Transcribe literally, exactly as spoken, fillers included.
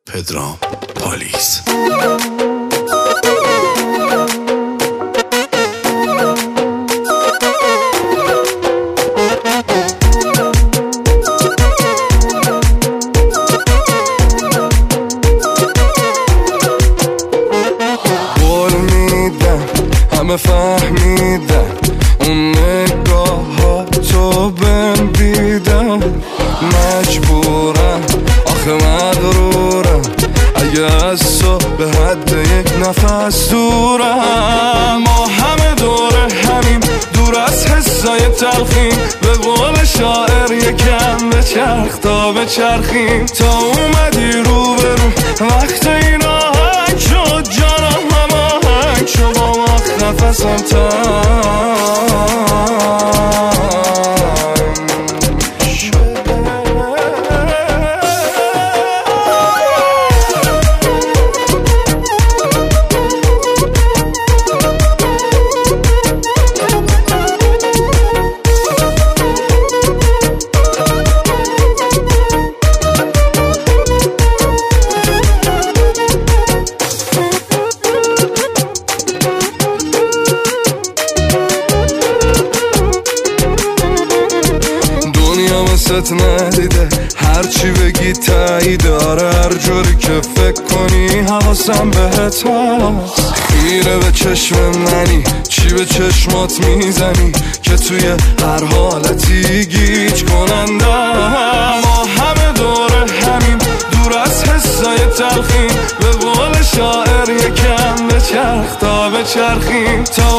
پدرام پالیز. قول میدم همه فهمیدن اون نگاه ها تو بهم دیدن، مجبورم آخه مغرورم اگه از تو به حد یک نفس دورم. ما همه دور همیم، دور از حسای تلخیم، به قول شاعر یکم به چرخ تا به چرخیم. تا اومدی رو به رو وقت این آهنگ شد، جانم هم آهنگ شد با وقت نفسم تنگ شد. ست ندیده هرچی بگی تایید، آره هر جوری که فکر کنی حواسم بهت هست. خیره به چشم منی، چی به چشمات میزنی که توی هر حالتی گیج کننده. ما همه دور همیم، دور از حسای تلخیم، به قول شاعر یکم به چرخ تا به چرخیم. تا